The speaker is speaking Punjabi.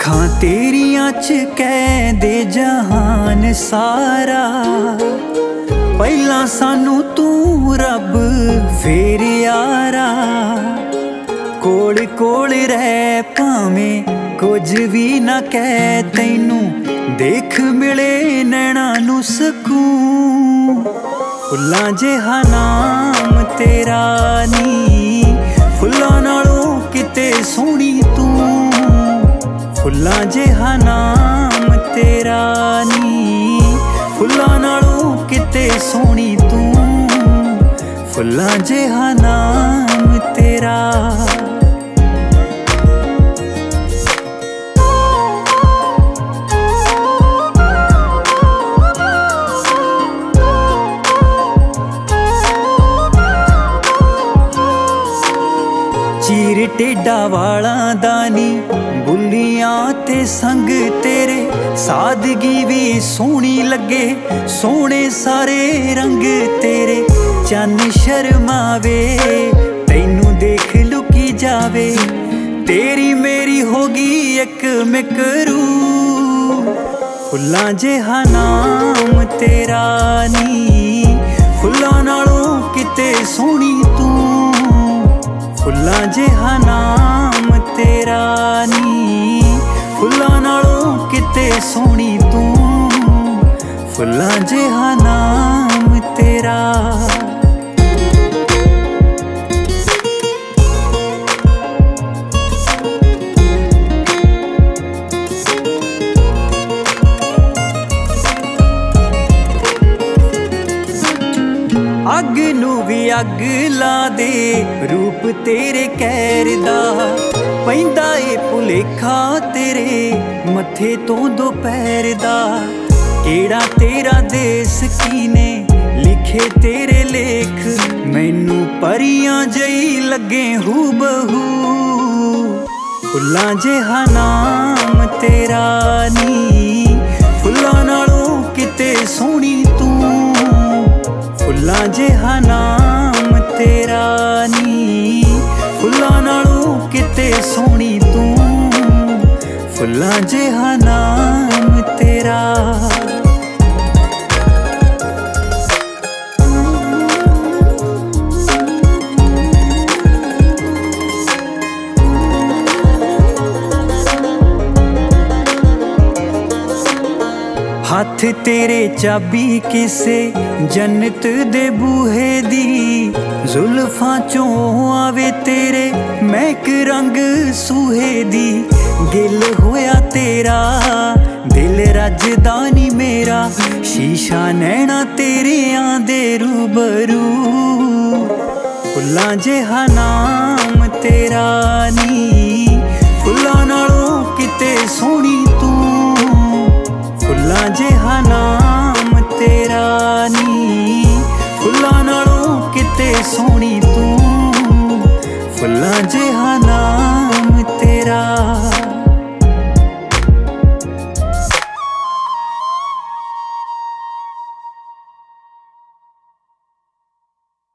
ਅੱਖਾਂ ਤੇਰੀਆਂ ਚ ਕਹਿੰਦੇ ਜਹਾਨ ਸਾਰਾ, ਪਹਿਲਾਂ ਸਾਨੂੰ ਤੂੰ ਰੱਬ ਫੇਰ ਯਾਰਾ। ਕੋਲ ਕੋਲ ਰਹਿ ਭਾਵੇਂ ਕੁਝ ਵੀ ਨਾ ਕਹਿ, ਤੈਨੂੰ ਦੇਖ ਮਿਲੇ ਨੈਣਾ ਨੂੰ ਸਕੂਨ। ਫੁੱਲਾਂ ਜਿਹਾ ਨਾਮ ਤੇਰਾ ਨੀ, ਫੁੱਲਾਂ ਨਾਲੋਂ ਕਿਤੇ ਸੋਹਣੀ ਤੂੰ। ਫੁੱਲਾਂ ਜਿਹਾ ਨਾਮ ਤੇਰਾ ਨੀ, ਫੁੱਲਾਂ ਨਾਲੋਂ ਕਿਤੇ ਸੋਹਣੀ ਤੂੰ। ਫੁੱਲਾਂ ਜਿਹਾ ਨਾਮ ਤੇਰਾ। ਚੀਰ ਟੇਡਾ ਵਾਲਾਂ ਦਾ ਨੀ, ਬੁੱਲੀਆਂ ਤੇ ਸੰਗ ਤੇਰੇ। ਸਾਦਗੀ ਵੀ ਸੋਹਣੀ ਲੱਗੇ, ਸੋਹਣੇ ਸਾਰੇ ਰੰਗ ਤੇਰੇ। ਚੰਨ ਸ਼ਰਮਾਵੇ ਤੈਨੂੰ ਦੇਖ ਲੁਕੀ ਜਾਵੇ, ਤੇਰੀ ਮੇਰੀ ਹੋ ਗਈ ਇੱਕ ਮਿਕਰੂ। ਫੁੱਲਾਂ ਜਿਹਾ ਨਾਮ ਤੇਰਾ ਨੀ, ਫੁੱਲਾਂ ਨਾਲੋਂ ਕਿਤੇ ਸੋਹਣੀ ਤੂੰ। ਫੁੱਲਾਂ ਜਿਹਾ ਨਾਮ ਤੇਰਾ ਨੀ, ਫੁੱਲਾਂ ਨਾਲੋਂ ਕਿਤੇ ਸੋਹਣੀ ਤੂੰ। ਫੁੱਲਾਂ ਜਿਹਾ ਨਾਮ ਤੇਰਾ। ਅੱਗ ਨੂੰ ਵੀ ਅੱਗ ਲਾ ਦੇ ਰੂਪ ਤੇਰੇ ਕਹਿਰ ਦਾ, ਪੈਂਦਾ ਏ ਭੁਲੇਖਾ ਤੇਰੇ ਮੱਥੇ ਤੋਂ ਦੁਪਹਿਰ ਦਾ। ਕਿਹੜਾ ਤੇਰਾ ਦੇਸ ਕੀਨੇ ਲਿਖੇ ਤੇਰੇ ਲੇਖ, ਮੈਨੂੰ ਪਰੀਆਂ ਜਈ ਲੱਗੇ ਹੂਬਹੂ। ਫੁੱਲਾਂ ਜਿਹਾ ਨਾਮ ਤੇਰਾ ਨੀ, ਫੁੱਲਾਂ ਨਾਲੋਂ ਕਿਤੇ ਸੋਹਣੀ ਤੂੰ। ਫੁੱਲਾਂ ਜਿਹਾ ਨਾਮ ਤੇਰਾ ਨੀ, ਫੁੱਲਾਂ ਨਾਲੋਂ ਕਿਤੇ ਸੋਹਣੀ ਤੂੰ। ਫੁੱਲਾਂ ਜਿਹਾ ਨਾਮ ਤੇਰਾ। ਹੱਥ ਤੇਰੇ ਚਾਬੀ ਕਿਸੇ ਜੰਨਤ ਦੇ ਬੂਹੇ ਦੀ, ਜ਼ੁਲਫਾਂ ਚੋਂ ਆਵੇ ਤੇਰੇ ਮਹਿਕ ਰੰਗ ਸੂਹੇ ਦੀ। ਗਿਲ ਹੋਇਆ ਤੇਰਾ ਦਿਲ ਰੱਜਦਾ ਨੀ ਮੇਰਾ, ਸ਼ੀਸ਼ਾ ਨੈਣਾ ਤੇਰਿਆਂ ਦੇ ਰੂਬਰੂ। ਫੁੱਲਾਂ ਜਿਹਾ ਨਾਮ ਤੇਰਾ ਨੀ, ਫੁੱਲਾਂ ਨਾਲੋਂ ਕਿਤੇ ਸੋਹਣੀ ਤੂੰ। ਫੁੱਲਾਂ ਜਿਹਾ ਨਾਮ ਤੇਰਾ ਨੀ, ਫੁੱਲਾਂ ਨਾਲੋਂ ਕਿਤੇ ਸੋਹਣੀ ਤੂੰ। ਫੁੱਲਾਂ ਜਿਹਾ